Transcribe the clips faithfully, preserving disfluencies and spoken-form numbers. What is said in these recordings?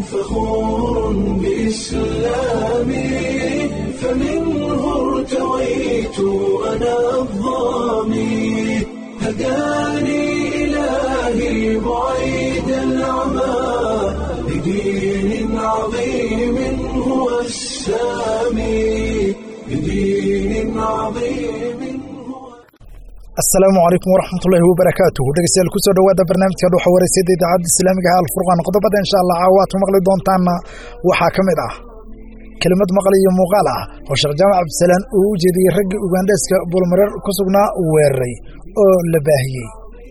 فخور بإسلامي فمنه ارتويت أنا الضامي هداني إلهي بعيد العمى بدين عظيم هو السامي بدين عظيم. السلام عليكم ورحمة الله وبركاته. دقيقة كل سنة وهذا برنامج كده حواري سيد إذاعة الإسلامية على الفرقان قضبة إن شاء الله عوات ومغلي دون تانا وحاكمة كلمة مغلية مغالة وشيخ جامع عبد السلام وجدي رج وغاندسك بولمرر كسبنا ويري أو لباهي.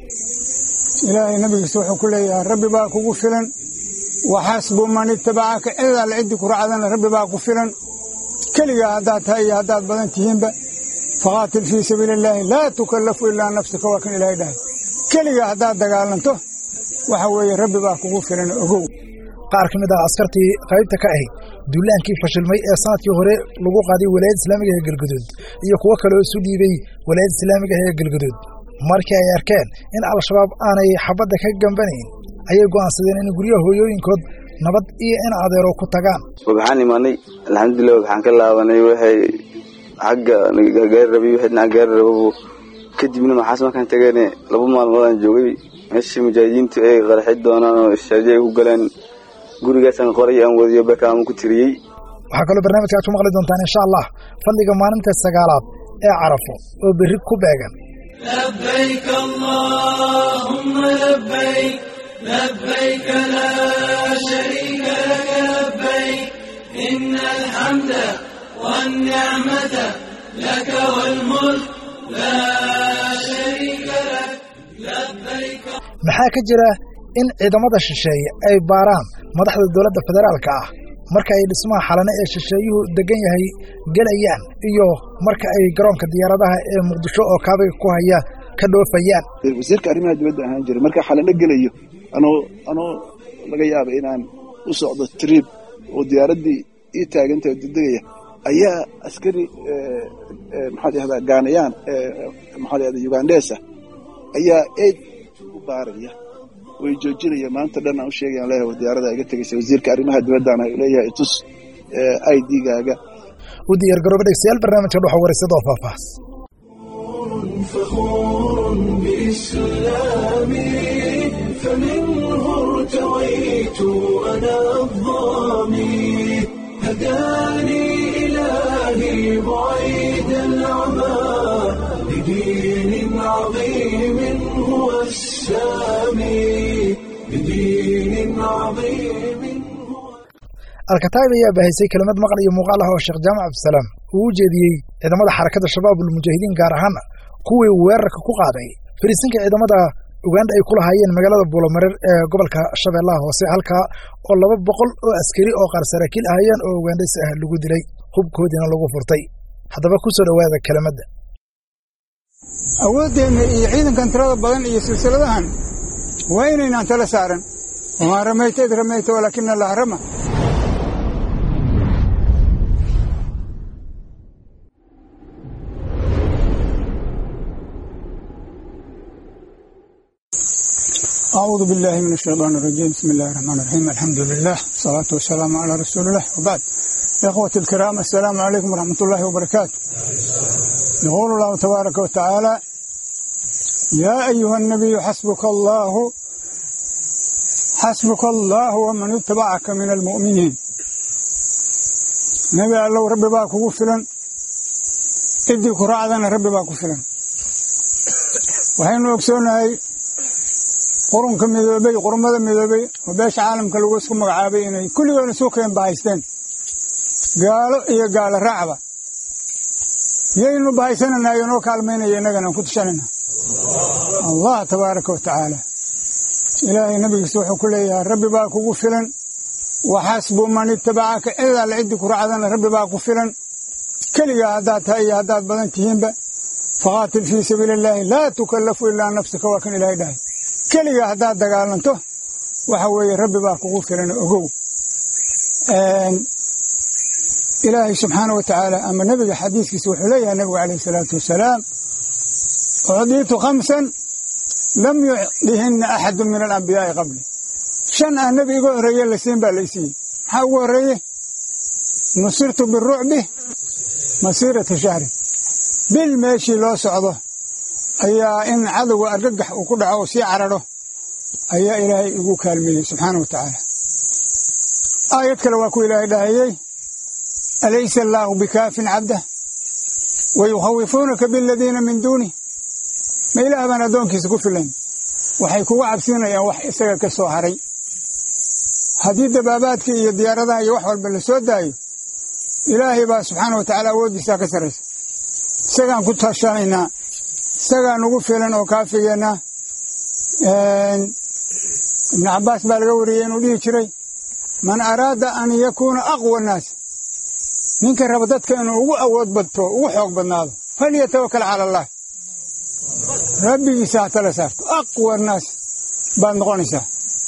إلهي نبي سوح كل يا ربي باك وفلا وحسب من اتبعك إلا العد كرعنا ربي باك وفلا كل هذات هاي هذات بدنتهم ب فقاتل في سبيل الله لا تكلف إلا نفسك وكن إلهي ده كل هذات دجالنته وحوي ربي باك وفلا أجو. قارك مدى عسكرتي قريبتك كأهي دولان كيف فشل مي أصنات يهري لقوا قادي ولاية إسلامية هي الجدود يقوى كلو سودي بي ولاية إسلامية هي الجدود markii ay arkeen in al-shabaab aanay xabada ka gambaneen ayay go'aansadeen in guryaha hooyooyinkood nabad iyo in adeero ku tagaan. waxaan imaanay alxamdulillah waxaan ka laabanay waxay xagga gaar rabay waxna gaar rabo kadibna maxaas markaan tagaynay laba maalmood aan joogay meeshii mujaahidiintu ay qarxid doonaan oo ishaajay ku galeen gurigaasan qoray aan wadiyo bakaam ku tiriyay. waxa kale barnaamijka aad ku maqli doontaan insha Allah fadliga maalinta sagaalaad ee Carafo oo berri ku beegan. لبيك اللهم لبيك لبيك لا شريك لك لبيك إن الحمد والنعمة لك والملك لا شريك لك لبيك. maxaa ka jira in ciidamada shisheeye ay baaraan madaxda dawladda federaalka ah marka ay dhismaha xalane ee shisheeyuhu degan yahay galayaan iyo marka ay garoonka diyaaradaha ee Muqdisho oo kaabiga ku haya ka dhoofayaan. wasiirka arrimaha dibadda ahaan jiray marka xalane galayo anoo anoo laga yaabay inaan u socdo trip oo diyaaradii ii taagantay degdegaya ayaa askari maxaa yahda gaanayaan maxaa yahda Ugandesa ayaa eed u baaraya way joojinaya maanta dhan aan u sheegayaan leeyahay diyaarada iga tagaysay wasiirka arrimaha dibadda aan leeyahay tus I D-gaaga u diyaar garooba dhageystayaal barnaamijka waxa waraysido faahfaahs. فخور بإسلامي فمنه ارتويت أنا الضامي هداني إلهي بعيد العمى بدين عظيم هو السامي بدين عظيم. الكتاب يا بهيسي كلمات مقال يمقالها والشيخ جامع عبد السلام وجدي إذا ماذا حركة الشباب والمجاهدين قارهان كوي ويرك كوقاضي فريسينك إذا ماذا أوغندا يقول هاي المجال بولمرر قبل كشباب الله وسي هلك والله بقول عسكري أو قرصراكيل هايان أوغندا سهل لوجود لي خوب كودين لوجو فرتي هذا بكسر هذا الكلمات ده. أود إن يعيدن كنترول بدن يسلسلة هن وين إن أنت لسارن وما رميت رميت ولكن الله رمى. أعوذ بالله من الشيطان الرجيم بسم الله الرحمن الرحيم الحمد لله والصلاة والسلام على رسول الله وبعد يا أخوة الكرام السلام عليكم ورحمة الله وبركاته. يقول الله تبارك وتعالى يا أيها النبي حسبك الله حسبك الله ومن اتبعك من المؤمنين. نبي الله ربي باك وفلا إدي كرعدنا ربي باك وفلا وحين وكسونا قرن كم يذبي قرن ماذا يذبي وباش عالم كلوس كم عابين كل يوم سوقين بايستين قالوا إيه قال رعبة يينو بايسنا ناينو كالمين ينقنا كتشاننا الله تبارك وتعالى. إلهي نبي سوح كل يا ربي باك وفلا وحسب من اتبعك إلا العد كرعدنا ربي باك وفلا كل هذات هاي هذات بدنتهم ب فقاتل في سبيل الله لا تكلف إلا نفسك وكن إلهي ده كل هذات دجالنته وحوي ربي باك وفلا أجو. إلهي سبحانه وتعالى أما نبي حديث يسوح لي النبي عليه الصلاة والسلام أعطيت خمسا لم يعطيهن أحد من الأنبياء قبلي shan aan nebi iga horreeye la siin baa laysiiyey maxaa ugu horreeye nusirtu birucbi masiirata shahrin bil meeshii loo socdo ayaa in cadowga argagax uu ku dhaco oo sii cararho ayaa ilaahay igu kaalmeeyey subxaana wa tacaala aayad kale waa ku ilaahay dhahayey alaysa allaahu bikaafin cabdah wayukhawifuunaka biladiina min duunih ma ilaah baan addoonkiisa ku filayn waxay kugu cabsiinayaan wax isaga ka soo haray haddii dabaabaadkii iyo diyaaradaha iyo wax walba la soo daayo ilaahay baa subxaana wa tacaala awooddiisaa ka sarraysa isagaan ku tashanaynaa isagaa nugu filan oo kaafigeennaa ibnu cabbaas baa laga wariyey inuu dhihi jiray man araada an yakuuna aqwa annaas ninka raba dadka inuu ugu awood badto ugu xoog badnaado falyatawakal cala allah rabbigiisa ha tala saarto aqwa annaas baad noqonaysaa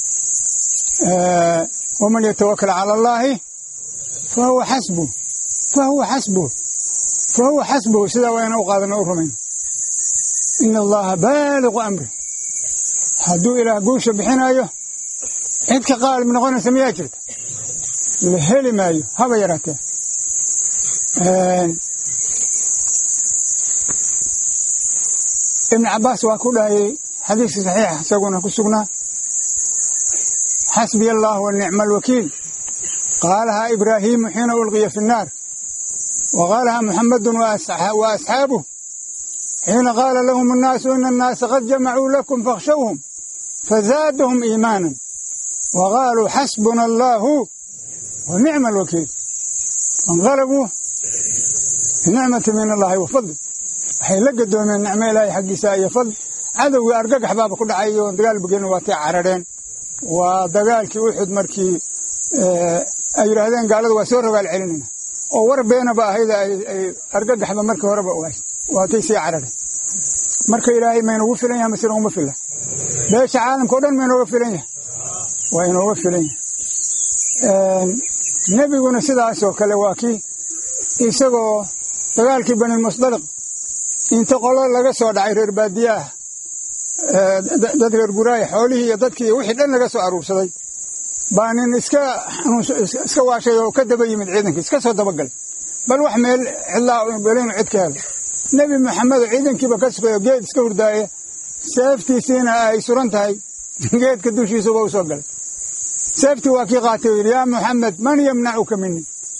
waman yatawakal cala allaahi fa huwa xasbuh fa huwa xasbuh fa huwa xasbuhu sidaa waa inaan u qaadano u rumayno ina allaha baaliqu amri hadduu ilaah guusha bixinaayo cid ka qaalib noqonaysa miyaa jirta la heli maayo haba yaraatee ibnu cabbaas waa ku dhahayey xadiiskii saxiixa isaguna ku sugnaa xasbiya allah wa nicma alwakiil qaalahaa ibraahiimu xiina ulqiya fi nnaar wa qaalahaa muxamadun wa asxaabuh xiina qaala lahum annaasu ina annaasa qad jamacuu lakum fakhshawhum fazaadahum iimaanan wa qaaluu xasbuna allaahu wa nicma alwakiil fainqalabuu binicmati min allaahi wa fadli waxay la gadoomeen nicmo ilaahay xaggiisa iyo fadl cadowgii argagax baaba ku dhacay oo dagaal bugeena waatay carareen waa dagaalkii uxud markii ay yidhaahdeen gaalada waa soo rogaal celinayna oo war beenaba ahayd ay argagaxba markii horeba ogaay waatay sii carareen marka ilaahay ma inoogu filan yahay mase nooguma filla beesha caalamka o dhan ma inooga filan yahay waa inooga filan yahay nebiguna sidaasoo kale waa kii isagoo dagaalkii banilmusdaliq inta qolo laga soo dhacay reer baadiyaah dad reer guraaya xoolihii iyo dadkii wixii dhan laga soo aruursaday baa nin iska iska waashay oo ka daba yimid ciidankii iska soo dabagalay bal wax meel cidlaa belinu cid ka helo nebi maxamedo ciidankiiba ka sugayo geed iska hurdaaye seeftiisiina ay suran tahay geedka dushiisuba u soo galay seeftii waa kii qaatay oo yidhi yaa muxamed man yamnacuka mini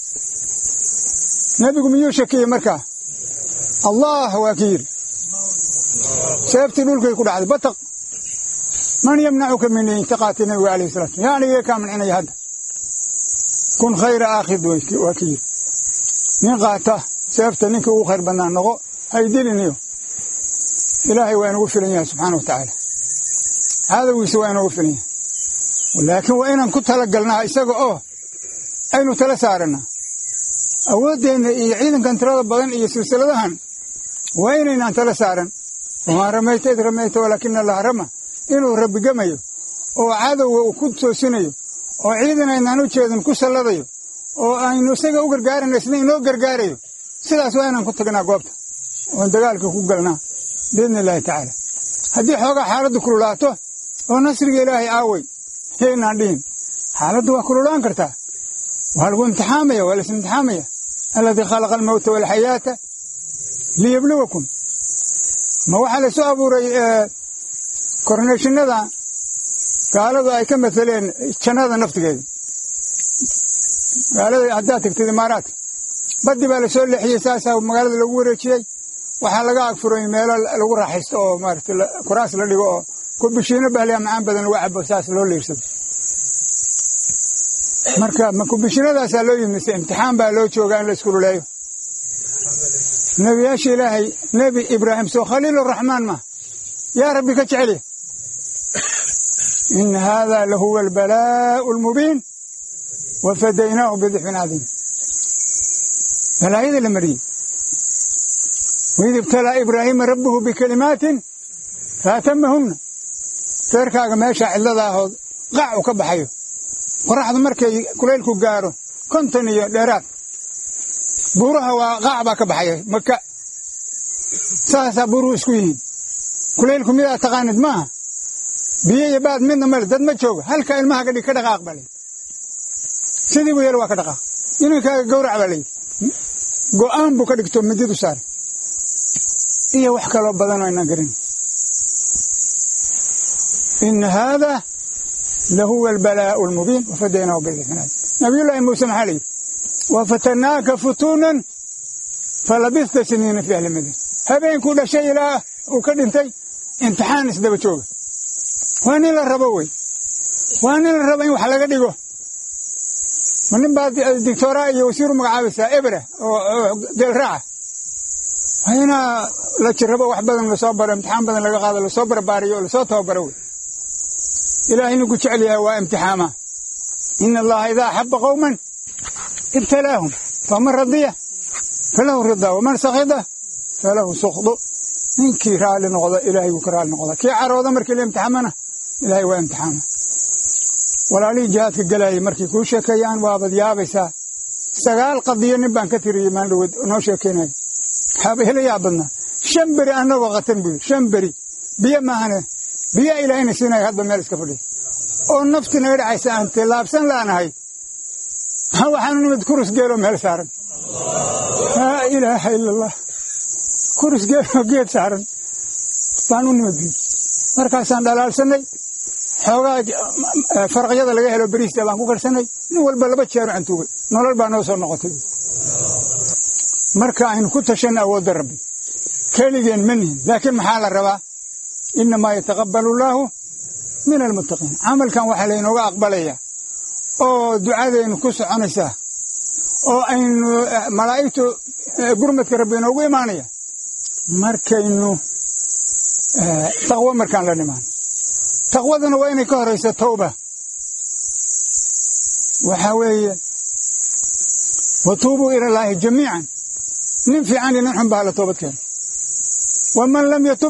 nebigu miyuu shakiyey markaa allah waa ki yidhi seeftii dhulkay ku dhacday bataq man yamnacuka mini inta qaatay nebigu alayhi salatu yani iga kaa mancinaya hadda kun khayra aakhid waa ki yidhi nin qaata seefta ninkii ugu khayr badnaa noqo haydiliniyo ilaahay waa inugu filan yahay subxaana wa tacaala cadowgiisa waa inugu filan yahay laakiin waa inaan ku talagalnaa isaga oo aynu tala saarannaa awooddeenna iyo ciidankan tirada badan iyo silsiladahan waa inaynaan tala saaran wamaa ramayta id ramayta walaakina allaha rama inuu rabbi gemayo oo cadowga uu ku toosinayo oo ciidan aynaan u jeedin ku salladayo oo aynu isaga u gargaarayno isna inoo gargaarayo sidaas waa inaan ku tagnaa goobta oon dagaalka ku galnaa biidni illaahi tacaala haddii xoogaa xaaladdu kululaato oo nasriga ilaahay aaway yaynaan dhihin xaaladdu waa kululaan kartaa waa lagu imtixaamaya waa lais imtixaamaya alladii khalaqa almawta waalxayaata liyabluwakum ma waxaa la soo abuuray korneeshinada gaaladu ay ka mateleen jannada naftigeeda gaalada haddaad tagtid imaaraadka baddi baa la soo leexiyey saasaa magaalada lagu wareejiyey waxaa laga agfuray meelo lagu raaxaysto oo maaragtay kuraas la dhigo oo kubishiino bahliya macaan badan lagu cabo saas loo leersado marka ma kubishiinadaasaa loo yimise imtixaan baa loo joogaa in la iskululeeyo nebiyaasha ilaahay nebi ibraahim soo khaliiluraxmaan ma yaa rabbi ka jeceliya ina haadaa lahuwa albalaa'u almubiin wa fadaynaahu bidixfin cadiim balaayada la mariyey waid ibtalaa ibraahiima rabbuhu bikalimaatin faatamahunna feerkaaga meeshaa cidlada ahood qac u ka baxayo qoraxdu markay kulaylku gaaro konton iyo dheeraad buuraha waa qaac baa ka baxaya maka saasaa buuruhu isku yihiin kulaylku midaa taqaanid maaha biyo baad midna male dad ma jooga halka ilmaha gadhi ka dhaqaaq bale sidii buu yar waa ka dhaqaaq inankaaga gowrac bale go'aan buu ka dhigto mididu saar iyo wax kale badan oo inaan garin in hada lahu albalaa'u almubin wa fadaynahu bi'adhin nabiyullaahi muuse maxaa layidhi wa fatanaaka futuunan falabista siniina fi ahli madina habeenkuu dhashay ilaa uu ka dhintay imtixaan isdaba jooga waa nin la rabo wey waa nin la rabo in wax laga dhigo ma nin baa dictooraa iyo wasiiru magacaabaysaa ebra oo geelraaca waa inaa la jirrabo wax badan lasoo baro imtixaan badan laga qaado lasoo barbaariyo lasoo tababaro wey ilaahay ninku jecel yahay waa imtixaama ina allaha idaa axaba qowman ibtalaahum faman radiya falahu ridaa waman sakhida falahu sukhdu ninkii raalli noqda ilaahay wuu ka raalli noqdaa kii carooda markii la imtixaamana ilaahay waa imtixaama walaalihii jihaadka galaayay markay kuu sheekeeyaan waabad yaabaysaa sagaal qadiyo nin baan ka tiriyey maandhaweed noo sheekeynaya haba hela yaa badnaa shan beri annagoo qatan buu yidhi shan beri biyo maahane biyaa ilaahayna siinaya hadba meel iska fadhiya oo nafti naga dhacaysa aan tilaabsan laanahay waxaanu nimid kurus geeloo meel saaran laa ilaaha ila allah kurus geeloo geed saaran baan u nimid markaasaan dhalaalsanay xoogaa farqyada laga helo beriista baan ku karsanay nin walba laba jeero cantuugay nolol baa noo soo noqotay marka aynu ku tashanna awoodda rabbi keligeen ma nihin laakiin maxaa la rabaa innamaa yataqabbalu allaahu min almuttaqiin camalkan waxaa laynooga aqbalayaa oo ducadaynu ku soconaysaa oo aynu malaa'igtu gurmadka rabbi inoogu imaanaya markaynu taqwo markaan la nimaano taqwaduna waa inay ka horayso tawba waxaa weeye watuubuu ila allaahi jamiican nin fiican iyo nin xun baa la toobad keeno waman lam yatub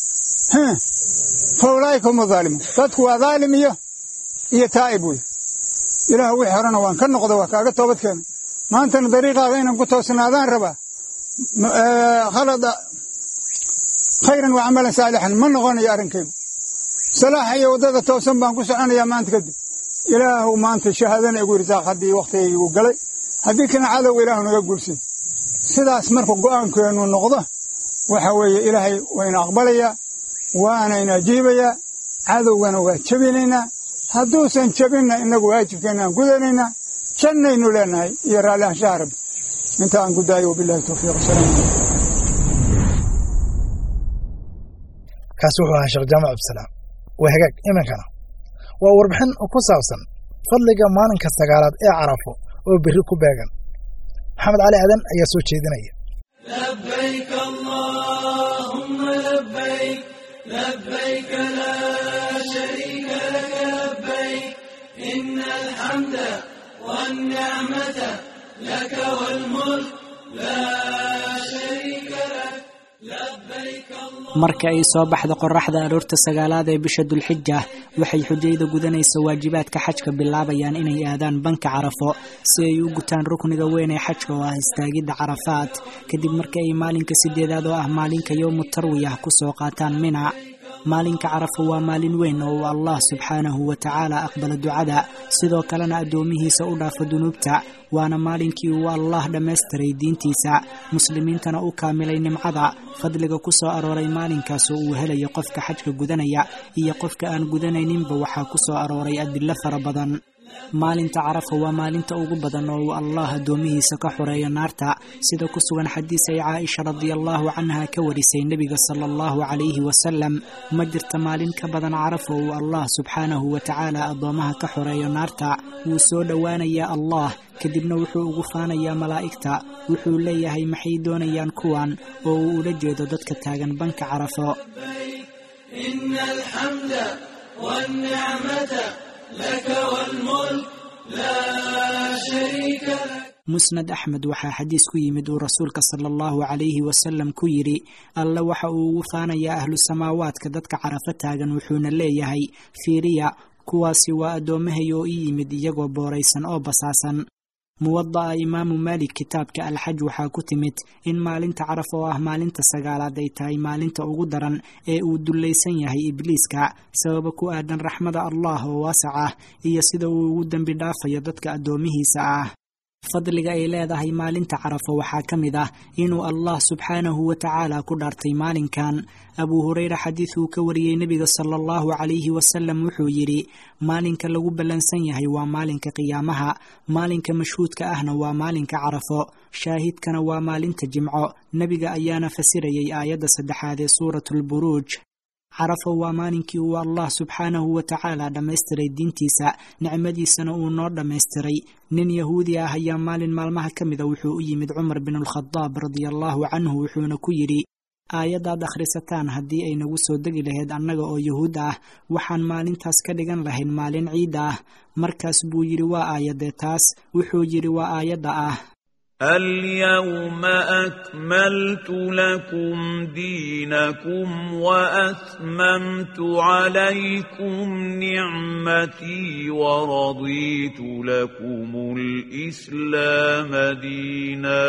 fa ulaa'ika hum azaalimuun dadku waa daalim iyo iyo taa'ib wey ilaah wixii horena waan ka noqda waa kaaga toobad keena maantana dariiqaaga inaan ku toosnaadaan rabaa khalada khayran wa camalan saalixan ma noqonayo arrinkaygu salaaxa iyo waddada toosan baan ku soconayaa maanta kadib ilaahu maanta shahaadana igu irsaaq haddii wakhtigaygu galay haddii kana cadowga ilaahu naga guulsay sidaas marka go'aankeennu noqdo waxa weeye ilaahay wayna aqbalayaa waanayna ajiibayaa cadowgana waa jebinaynaa hadduusan jebinna innagu waajibkeenna aan gudanaynaa jannaynu leenahay iyo raalli ahaanshaha rabbi inta aan gudaayo wabillahi tawfiiq wasalaamu calaykum kaasi wuxuu ahaa sheekh jaamac abdisalaam waa hagaag iminkana waa warbixin ku saabsan fadliga maalinka sagaalaad ee carafo oo berri ku beegan maxamed cali aadan ayaa soo jeedinaya labbayk allaahumma labbayk labbayk laa shariika laka labbayk inna alhamda wannicmata laka walmulk laa shariika lak marka ay soo baxdo qoraxda aroorta sagaalaad ee bisha dulxija waxay xujayda gudanaysa waajibaadka xajka bilaabayaan inay aadaan banka carafo si ay u gutaan rukniga weyn ee xajka oo ah istaagidda carafaat kadib markii ay maalinka sideedaad oo ah maalinka yowmu tarwiyah ku soo qaataan mina maalinka carafo waa maalin weyn oo uu allah subxaanahu wa tacaala aqbala ducada sidoo kalena addoomihiisa u dhaafa dunuubta waana maalinkii uu allah dhammaystiray diintiisa muslimiintana u kaamilay nimcada fadliga ku soo arooray maalinkaas oo uu helayo qofka xajka gudanaya iyo qofka aan gudanayninba waxaa ku soo arooray adillo fara badan maalinta carafa waa maalinta ugu badan oo uu allah addoomihiisa ka xoreeyo naarta sida ku sugan xadiis ay caaisha radiallahu canha ka warisay nebiga sala allahu calayhi wasalam ma jirta maalin ka badan carafa uu allah subxaanahu wa tacaala addoomaha ka xoreeyo naarta wuu soo dhowaanayaa allah kadibna wuxuu ugu faanayaa malaa'igta wuxuu leeyahay maxay doonayaan kuwan oo uu ula jeedo dadka taagan banka carafo musnad axmed waxaa xadiis ku yimid uu rasuulka sala allahu calayhi wasalam ku yidhi alle waxa uu ugu faanayaa ahlu samaawaadka dadka carafo taagan wuxuuna leeyahay fiiriya kuwaasi waa addoomahay oo ii yimid iyagoo booraysan oo basaasan muwada'a imaamu maalik kitaabka alxaj waxaa ku timid in maalinta caraf oo ah maalinta sagaalaad ay tahay maalinta ugu daran ee uu dullaysan yahay ibliiska sababa ku aadan raxmada allah oo waasac ah iyo sida uu ugu dembi dhaafayo dadka addoomihiisa ah fadliga ay leedahay maalinta carafo waxaa ka mid ah inuu allah subxaanahu wa tacaala ku dhaartay maalinkan abuu hurayra xadiid uu ka wariyey nebiga sala allahu calayhi wasalam wuxuu yidhi maalinka lagu ballansan yahay waa maalinka qiyaamaha maalinka mashhuudka ahna waa maalinka carafo shaahidkana waa maalinta jimco nebiga ayaana fasirayay aayadda saddexaad ee suuratulburuuj carafo waa maalinkii uu allah subxaanahu wa tacaala dhammaystiray diintiisa nicmadiisana uu noo dhammaystiray nin yahuudi ah ayaa maalin maalmaha ka mida wuxuu u yimid cumar binulkhadaab radiallahu canhu wuxuuna ku yidhi aayaddaad akhrisataan haddii ay nagu soo degi lahayd annaga oo yuhuud ah waxaan maalintaas ka dhigan lahayn maalin ciid ah markaas buu yidhi waa aayadee taas wuxuu yidhi waa aayadda ah اليوم أكملت لكم دينكم وأتممت عليكم نعمتي ورضيت لكم الإسلام دينا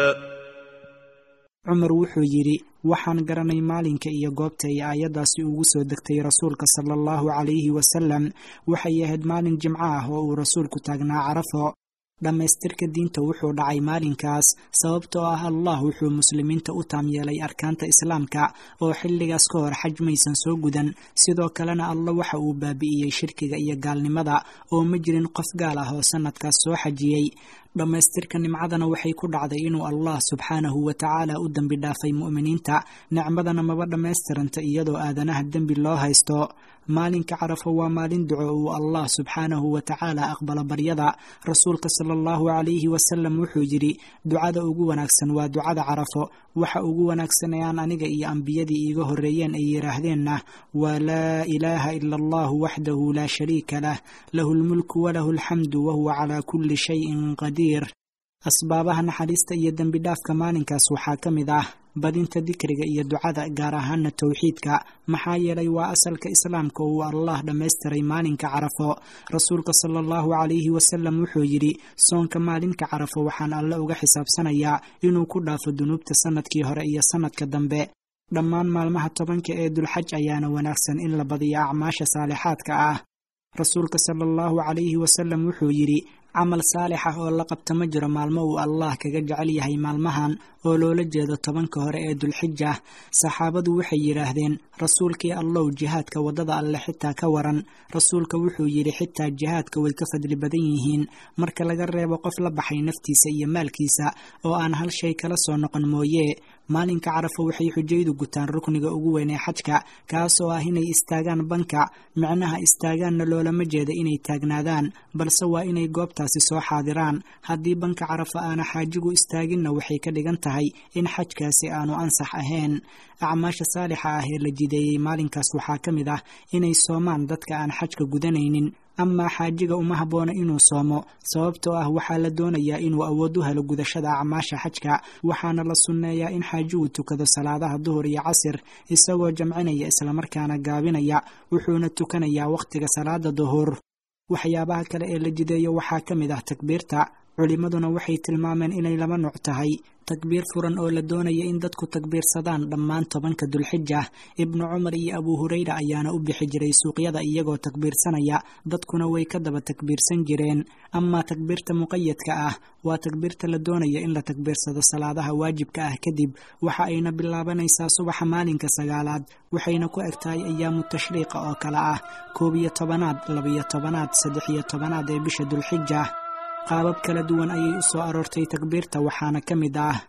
cumar wuxuu yidhi waxaan garanay maalinka iyo goobta ay aayaddaasi ugu soo degtay rasuulka sala allahu calayhi wasalam waxay ahayd maalin jimco ah oo uu rasuulku taagnaa carafo dhammaystirka diinta wuxuu dhacay maalinkaas sababtoo ah allah wuxuu muslimiinta u taam yeelay arkaanta islaamka oo xilligaas ka hor xaj maysan soo gudan sidoo kalena alla waxa uu baabi'iyey shirkiga iyo gaalnimada oo ma jirin qof gaal ah oo sanadkaas soo xajiyey dhammaystirka nimcadana waxay ku dhacday inuu allah subxaanahu wa tacaala u dembi dhaafay mu'miniinta nicmadana maba dhammaystiranta iyadoo aadanaha dembi loo haysto maalinka carafo waa maalin duco uu allah subxaanahu wa tacaala aqbalo baryada rasuulka sala allahu calayhi wasalam wuxuu yidhi ducada ugu wanaagsan waa ducada carafo waxa ugu wanaagsan ee aan aniga iyo ambiyadii iiga horreeyeen ay yidhaahdeenna waa laa ilaaha ila allahu waxdahu laa shariika lah lahu lmulku walahu alxamdu wahuwa calaa kulli shayin qadiir asbaabaha naxariista iyo dembi dhaafka maalinkaas waxaa ka mid ah badinta dikriga iyo ducada gaar ahaana towxiidka maxaa yeelay waa asalka islaamka uu allah dhammaystiray maalinka carafo rasuulka sala allahu calayhi wasalam wuxuu yidhi soonka maalinka carafo waxaan alle uga xisaabsanayaa inuu ku dhaafo dunuubta sanadkii hore iyo sanadka dambe dhammaan maalmaha tobanka ee dulxaj ayaana wanaagsan in la badiyo acmaasha saalixaadka ah rasuulka sala allahu calayhi wasalam wuxuu yidhi camal saalix ah oo la qabta ma jiro maalmo uu allah kaga jecel yahay maalmahan oo loola jeedo tobanka hore ee dulxija saxaabadu waxay yidhaahdeen rasuulkii allow jihaadka waddada alle xitaa ka waran rasuulka wuxuu yidhi xitaa jihaadka way ka fadli badan yihiin marka laga reebo qof la baxay naftiisa iyo maalkiisa oo aan hal shay kala soo noqon mooye maalinka carafo waxay xujaydu gutaan rukniga ugu weyn ee xajka kaas oo ah inay istaagaan banka micnaha istaagaanna loolama jeeda inay taagnaadaan balse waa inay goobtaasi soo xaadiraan haddii banka carafo aana xaajigu istaaginna waxay ka dhigan tahay in xajkaasi aanu ansax ahayn acmaasha saalixa ah ee la jideeyey maalinkaas waxaa ka mid ah inay soomaan dadka aan xajka gudanaynin amaa xaajiga uma habboona inuu soomo sababtoo ah waxaa la doonayaa inuu awood u helo gudashada acmaasha xajka waxaana la sunneeyaa in xaajigu tukado salaadaha duhur iyo casir isagoo jamcinaya islamarkaana gaabinaya wuxuuna tukanayaa wakhtiga salaada duhur waxyaabaha kale ee la jideeyo waxaa ka mid ah takbiirta culimmaduna waxay tilmaameen inay laba nuuc tahay takbiir furan oo la doonaya in dadku takbiirsadaan dhammaan tobanka dulxija ibnu cumar iyo abuu hurayra ayaana u bixi jiray suuqyada iyagoo takbiirsanaya dadkuna way ka daba takbiirsan jireen amaa takbiirta muqayadka ah waa takbiirta la doonaya in la takbiirsado salaadaha waajibka ah kadib waxa ayna bilaabanaysaa subaxa maalinka sagaalaad waxayna ku eg tahay ayaamu tashriiqa oo kale ah koob iyo tobanaad labiyo tobanaad saddex iyo tobanaad ee bisha dulxija qaabab kala duwan ayay u soo aroortay takbiirta waxaana ka mid ah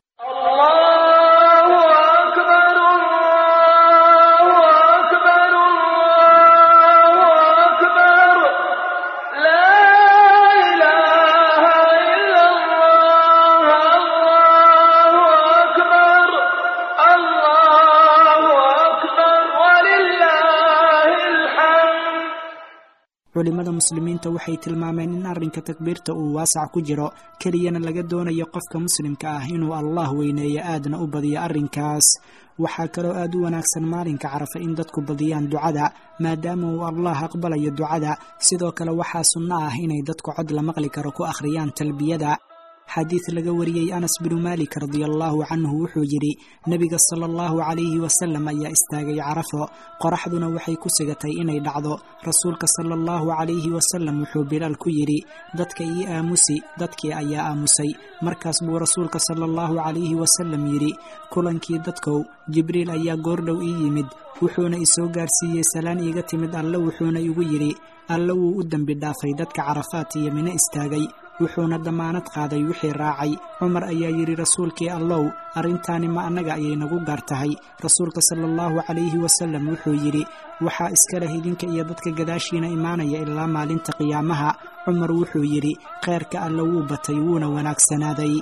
culimada muslimiinta waxay tilmaameen in arrinka takbiirta uu waasac ku jiro keliyana laga doonayo qofka muslimka ah inuu allah weyneeyo aadna u badiyo arrinkaas waxaa kaloo aad u wanaagsan maalinka carafa in dadku badiyaan ducada maadaama uu allah aqbalayo ducada sidoo kale waxaa sunno ah inay dadku cod la maqli karo ku akhriyaan talbiyada xadiid laga wariyey anas binu maalik radiallahu canhu wuxuu yidhi nebiga sala allahu calayhi wasalam ayaa istaagay carafo qoraxduna waxay ku sigatay inay dhacdo rasuulka sala allahu calayhi wasalam wuxuu bilaal ku yidhi dadka ii aamusi dadkii ayaa aamusay markaas buu rasuulka sala allahu calayhi wasalam yidhi kulankii dadkow jibriil ayaa goordhow ii yimid wuxuuna isoo gaarsiiyey salaan iiga timid alle wuxuuna igu yidhi alle wuu u dembi dhaafay dadka carafaat iyo mino istaagay wuxuuna damaanad qaaday wixii raacay cumar ayaa yidhi rasuulkii allow arrintaani ma annaga ayay nagu gaar tahay rasuulka sala allahu calayhi wasalam wuxuu yidhi waxaa iska leh idinka iyo dadka gadaashiina imaanaya ilaa maalinta qiyaamaha cumar wuxuu yidhi kheyrka alle wuu batay wuuna wanaagsanaaday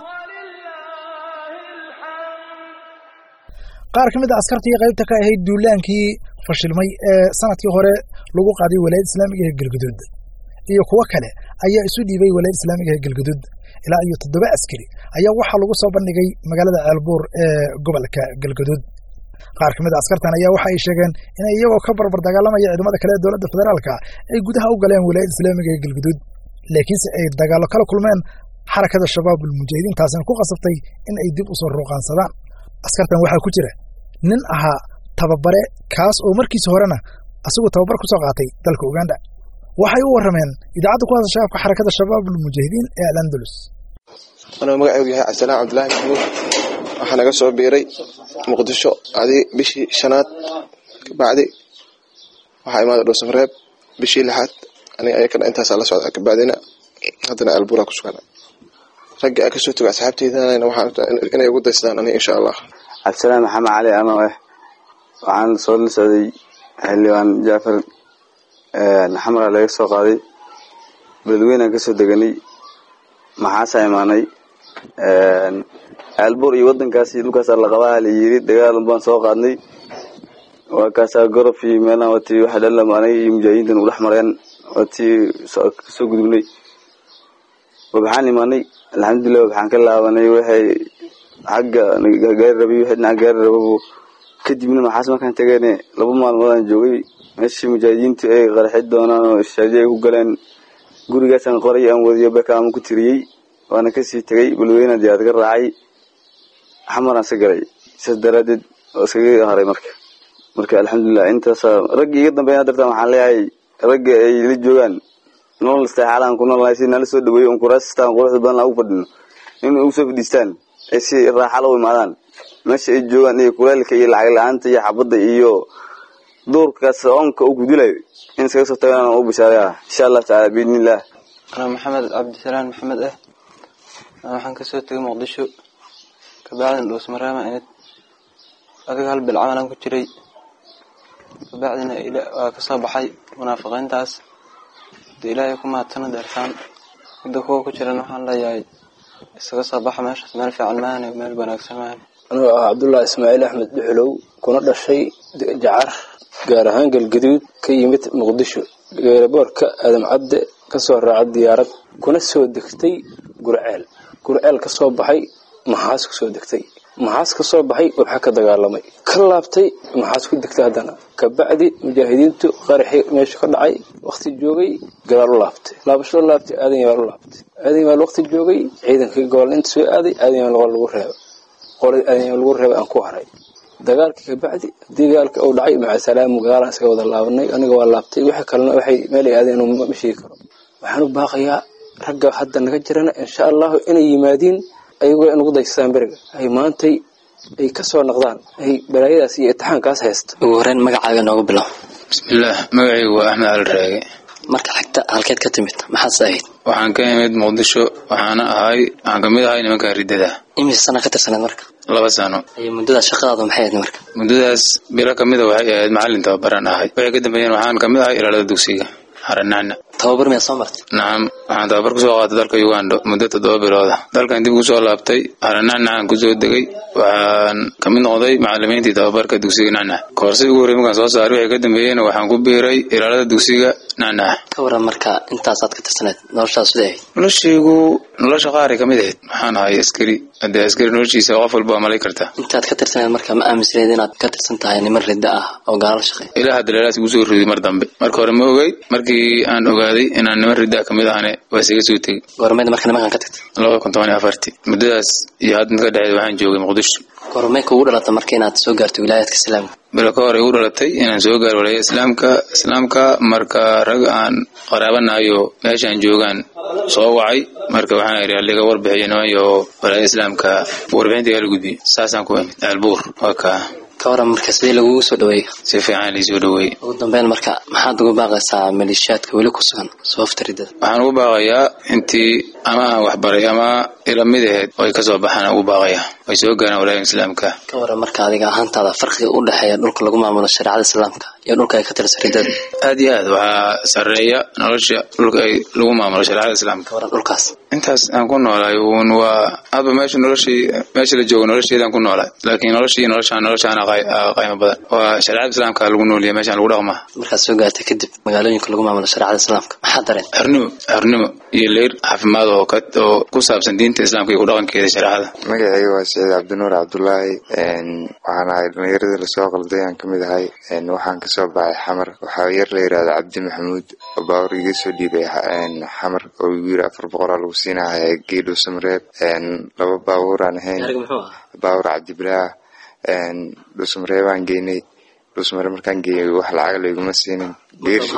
qaar ka mid a askartii qaybta ka ahayd duulaankii fashilmay ee sanadkii hore lagu qaaday walaayadda islaamiga ee galguduud iyo kuwo kale ayaa isu dhiibay walaayadda islaamiga ee galguduud ilaa iyo toddoba askari ayaa waxaa lagu soo bandhigay magaalada ceelbuur ee gobolka galguduud qaar ka mid a askartan ayaa waxa ay sheegeen inay iyagoo ka barbar dagaalamaya ciidamada kale ee dowladda federaalka ay gudaha u galeen walaayadda islaamiga ee galguduud laakiinse ay dagaallo kala kulmeen xarakada shabaabul mujaahidiin taasina ku qasabtay in ay dib u soo ruuqaansadaan askartan waxaa ku jira nin ahaa tababare kaas oo markiisa horena asagoo tababar ku soo qaatay dalka Uganda waxay u warameen idaacadda ku hadasha shacabka xarakada shabaabul mujaahidiin ee Al-Andalus أنا magacaygu yahay Cabdisalaam Cabdullaahi Maxamuud waxaan naga soo biiray Muqdisho adii bishii shanaad ka bacdi waxaa imaaday Dhoosafareeb bishii lixaad aniga ayakana intaas la socda ka bacdina haddana Albuura ku sugan ragga ka soo tagay asxaabteydana waxaan inay ugu daystaan aniga insha Allah Cabdisalaam Maxamed Cali ano eh waxaan soo lisaaday xilligan Jaafar ee xamra laga soo qaaday badweyna ka soo deganay maxaa saymaanay ee Albuur iyo wadankaasi dhulkaas la qabaa la yiri dagaal baan soo qaadnay waa kaasa gorofi meelna wati waxa dhalamaanay mujaahidiin u dhaxmareen wati soo gudubnay waxaan imaanay alxamdulillah waxaan ka laabanay waxay xagga gaar rabiyo xidna gaar rabo kadibna maxaas markaan tagaynay laba maalmood aan joogay meeshii mujaahidiintu ay qarxid doonaan oo shaajay ku galeen gurigaasan qoray aan wadiyo bakaam ku tiriyay waana ka sii tagay bulweena diyaad ka raacay xamaran sagalay sadaradeed oo isaga haray marka marka alxamdulillah intaas rag iga dambeeyay dartan waxaan leeyahay rag ay la joogan nool istaalaan ku nool aysan la soo dhaweeyo on kuraastaan quruxda badan lagu fadhino in uu soo fadhistaan ay si raaxo loo imaadaan meesha ay joogan iyo kuleelka iyo lacag la'aanta iyo xabada iyo doorkaas onka ugu dilay in isaga soo tagaan oo bishaara insha Allah taala biidnillah أنا محمد عبد السلام محمد إيه أنا waxaan ka soo tagay Muqdisho ka bacdan Dhoosamarama inad adiga hal bil camalan ku jiray ka bacdina ila ka soo baxay munaafiqiintaas ilaahay kuma tan darsan inta koo ku jiran waxaan leeyahay isaga soo baxa meesha meel fiican maana meel wanaagsan maana أنا عبد الله إسماعيل أحمد دحلو كنا dhashay jacar gaar ahaan galgaduud ka yimid Muqdisho geeraboorka Adam Cabde ka soo raacay diyaarad kuna soo degtay Gurceel Gurceel ka soo baxay maxaas ku soo degtay maxaas ka soo baxay waxa ka dagaalamay ka laabtay maxaas ku degtay hadana ka bacdi mujaahidiintu qarxi meesha ka dhacay waqti joogay gadaal u laabtay laabasho laabtay aadan yaar u laabtay aadan yaar waqti joogay ciidankii gool inta soo aaday aadan yaar lagu reebo qolay aadan yaar lagu reebo aan ku haray dagaalka ka bacdi dagaalka oo dhacay ma salaam gaalan isaga wada laabanay aniga waa laabtay waxa kalena waxay meel aadeen oo ma shii karo waxaan u baaqayaa ragga hadda naga jirana insha Allah inay yimaadeen ayagoo in ugu daystaan bariga ay maantay ay ka soo noqdaan ay balaayadaas iyo imtixaankaas haysto ugu horeen magacaaga noogu bilow bismillaah magacaygu waa Axmed Cali Raage marka xigta halkeed ka timid maxaa saahid waxaan ka imid Muqdisho waxaana ahay aan kamid ahay nimanka ridada imisa sana ka tirsanad marka laba sano ay muddada shaqadaadu maxay ahayd marka muddadaas bila kamid ah waxay ahayd macallin tababaran ahay waxay ka dambeeyeen waxaan kamid ahay ilaalada dugsiga haranana tababar ma soo martay naam waxaan tababar ku soo qaatay dalka Uganda muddo toddoba bilood ah dalkan dib u soo laabtay haranana aan ku soo degay waxaan kamid noqday macallimiintii tababarka dugsiga nana koorsiga ugu horeeyay markaan soo saaray waxay ka dambeeyeen waxaan ku biiray ilaalada dugsiga nana ka waran marka intaas aad ka tirsaneed noloshaas sidee noloshaygu nolosha qaar ka mid ahayd waxaan ahay askari hadda askari noloshiisa qof walba malay karta intaad ka tirsaneed marka ma aaminsanayd inaad ka tirsan tahay niman ridda ah oo gaal shaqay ilaa hadda leelaas ugu soo riday mar dambe marka hore ma ogay markii aan ogaa ogaaday inaan niman riddaa kamid ahane waa isaga soo tegey. goormeed marka nimankan ka tagtay? labada kun toban iyo afartii. muddadaas iyo hadda inta ka dhexeed waxaan joogay Muqdisho. goormee kugu dhalatay marka inaad soo gaarto wilaayadka islaamka? bilo ka hor igu dhalatay inaan soo gaaro wilaayada islaamka islaamka marka rag aan qaraabanayo meeshaan joogaan soo wacay marka waxaan iri aliga warbixinay iyo wilaayada islaamka warbixinta la gudbiyay saasaan ku imid Albuur. waa ka ka waran marka sidii lagu soo dhaweeyay? si fiican la soo dhaweeyay. ugu dambeyn marka maxaad ugu baaqaysaa maleeshiyaadka weli ku sugan sababta ridada? waxaan ugu baaqayaa intii ama wax baray ama ila mid ahayd oo ay ka soo baxaan ugu baaqayaa ay soo gaaraan wilaayada islaamka. ka waran marka adiga ahaantaada farqiga u dhaxeeya dhulka lagu maamulo shariicada islaamka iyo dhulka ay ka tirsan ridada? aad iyo aad waxaa sareeya nolosha dhulka ay lagu maamulo shariicada islaamka. ka waran dhulkaas intaas aan ku noolaay uun waa hadba meesha noloshii meesha la joogo nolosheedaan ku noolaay laakiin noloshii noloshaan noloshaan qaymo badan waa shariicada islaamka lagu noolyahay meeshaan lagu dhaqmaa. markaad soo gaartay kadib magaalooyinka lagu maamulo shariicada islaamka maxaa dareen? xornimo xornimo iyo leer caafimaad oo oo ku saabsan diinta islaamka iyo ku dhaqankeeda shariicada. magacayga waa Saciid Cabdinuur Cabdullaahi waxaan ahay dhalinyarada lasoo qalday aan kamid ahay waxaan kasoo baxay xamar waxaa yar la yiraahdo Cabdi Maxamuud oo baawur iga soo dhiibay xamar oo igu yiri afar boqol lagu siinahay geedo samreeb laba baawur aan ahayn baawur Cabdi Bilaa dusmareeb aan geynay dusmareeb markaan geeyay wax lacag layguma siinin geerish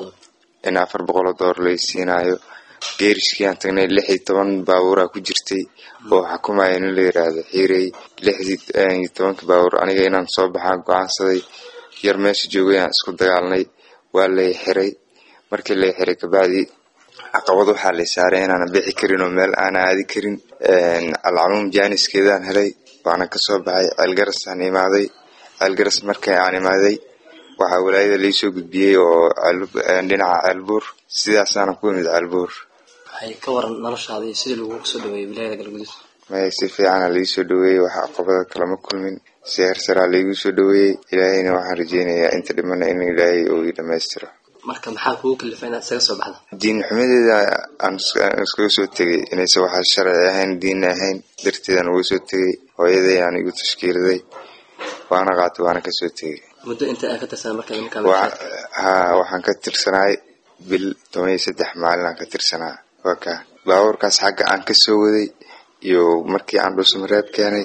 in afar boqol oo doolar lay siinayo geerishkii aan tagnay lix iyo toban baawura ku jirtay oo xukuumaya in la yiraahdo xiiray lix iyo toban baawur aniga inaan soo baxaan go'aansaday yar meesha joogay aan isku dagaalnay waa la xiray markii la xiray ka bacdi caqabad waxaa la saaray inaan bixi karin oo meel aan aadi karin alcamuum jaaniskeedaan helay waana ka soo baxay Ceelgaras aan imaaday Ceelgaras markay aan imaaday waxa walaayada la soo gudbiyay oo dhinaca Albuur sidaas aan ku imid Albuur. waxay ka waran noloshaadii sidii lagu soo dhaweeyay wilaayada Galgaduud? ma si fiican la soo dhaweeyay waxa caqabada kala ma kulmin seer sara la igu soo dhaweeyay ilaahayna waxaan rajeynayaa inta dhiman in ilaahay uu i dhameystiro. marka maxaa kugu kalifay inaad isaga soo baxdo? diin xumadeeda aan iskaga soo tagay inaysa waxa sharci ahayn diin ahayn darteedan ugu soo tagay hooyaday aan igu tashkiilday waana qaatay waana ka soo tagay. muddo inta aad ka tirsan markaa nimanka ha waxaan ka tirsanaay bil toban iyo saddex maalin aan ka tirsanaa waa ka baawurkaas xagga aan ka soo waday iyo markii aan dhusmareeb keenay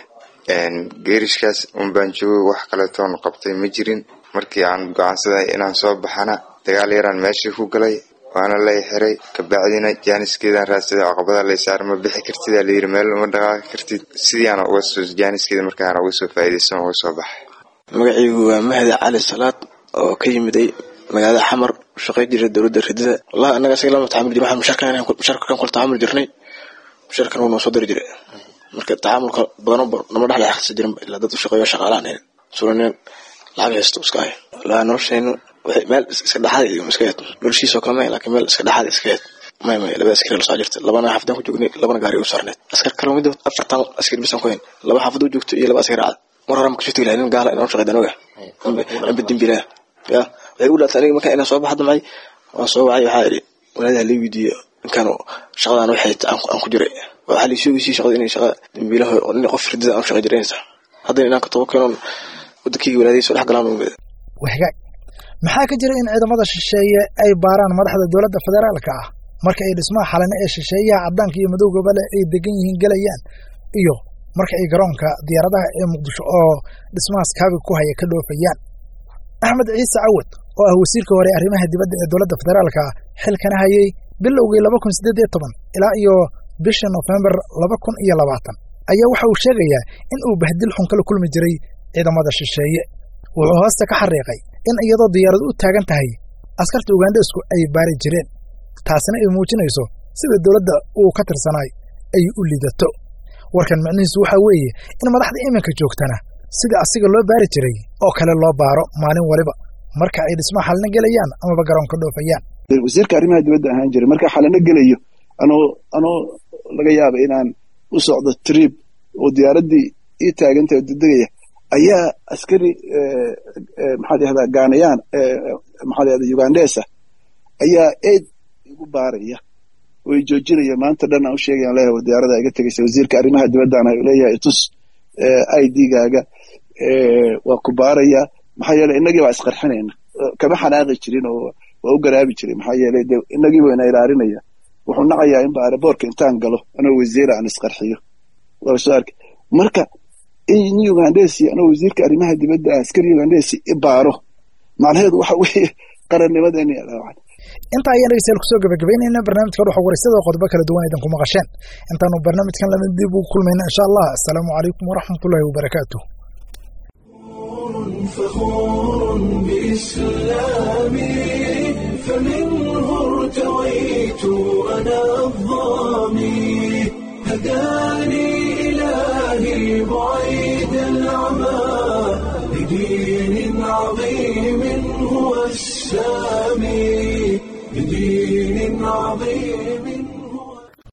geerishkaas un baan joogay wax kale toon qabtay ma jirin. markii aan go'aansaday inaan soo baxana dagaal yaraan meeshii ku galay waana la xiray ka bacdina jaaniskeedaan raadsaday caqabada la saar ma bixi kartid la yiri meel uma dhaqaaqi kartid sidii aan uga soo jaaniskeeda markaan uga soo faa'iideysan uga soo baxay. magacaygu waa Mahdi Cali Salaad oo ka yimiday magaalada Xamar shaqay jiray dawladda ridada wallahi anaga isaga lama taamul jiray waxaan musharkaan musharkaan ku taamul jirnay musharkaan uu soo dir jiray marka taamulka badan nama dhaxlay xaqsi jirin ila dad shaqeeyo shaqaalaan suraneen lacag haysto iska hay la noloshaynu waxay meel iska dhaxay iyo iska yaad noloshiisa kama laakiin meel iska dhaxay iska yaad ma ma laba askari la soo jirtay labana xafdan ku joognay labana gaari u saarneed askar kale mid afartan askari bisan ku heen laba xafad u joogto iyo laba askari aad mararam ku shaqeeyay in gaala inaan shaqeeyay danoga am bidin bila ya way u dhaatay aniga marka inaan soo baxdo macay waan soo wacay waxa iri walaalaha la weydiiyo inkaanu shaqadan waxay aan ku jiray waxa la soo weydiiyay shaqada inay shaqa dambiilaha oo in qof ridada aan shaqeey jiraysa hadda inaan ka tababarno wadakii walaalihiisa dhex galaan wahgaag maxaa ka jira in ciidamada shisheeye ay baaraan madaxda dowladda federaalka ah marka ay dhismaha xalane ee shisheeyaha caddaanka iyo madowgaba leh ay degan yihiin galayaan iyo marka ay garoonka diyaaradaha ee Muqdisho oo dhismahaas kaabi ku haya ka dhoofayaan? Axmed Ciise Cawad oo ah wasiirka hore arrimaha dibadda ee dowladda federaalka xilkana hayay bilowgii laba kun siddeed iyo toban ilaa iyo bisha November laba kun iyo labaatan ayaa waxa uu sheegayaa in uu bahdil xun kala kulmi jiray ciidamada shisheeye. wuxuu hoosta ka xariiqay in iyadoo diyaaradu u taagan tahay askarta Ugandheesku ay baari jireen taasina ay muujinayso sida dowladda uu ka tirsanay ay u lidato. warkan macnihiisu waxa weeye in madaxda iminka joogtana sida asiga loo baari jiray oo kale loo baaro maalin waliba marka ay dhismaha xalna gelayaan ama garoonka dhoofayaan. wasiirka arrimaha dibadda ahaan jiray marka xalna gelayo anoo anoo laga yaabo inaan u socdo trip oo diyaaradii ii taagantay degdegaya ayaa askari maxaa yahdaa gaanayaan maxaa yahdaa Ugandesa ayaa eed igu baaraya oo ay joojinaya maanta dhan aan u sheegayaan leeyahay diyaarada iga tagaysa wasiirka arrimaha dibadda aan leeyahay tus I D-gaaga waa ku baaraya maxaa yeelay innagii waa isqarxinayna kama xanaaqi jirin oo waa u garaabi jiray maxaa yeelay de inagii wayna ilaalinaya wuxuu nacayaa in baaraboorka intaan galo anoo wasiira aan isqarxiyo waa soo arkay marka in Ugandesi anoo wasiirka arrimaha dibadda askari Ugandesi ibaaro macnaheedu waxa weeye qarannimadeena ilaa inta ayaan dhegeystayaal kusoo gabagabeynayna barnaamijka waxa waraysiga qodobo kala duwan idan ku maqasheen intaanu barnaamijkan la mid dib u kulmayna insha Allah assalaamu calaykum wa rahmatullahi wa barakaatuh فخور بإسلامي فمنه ارتويت أنا الظامي هداني إلهي بعيد العمى بدين عظيم هو السامي بدين عظيم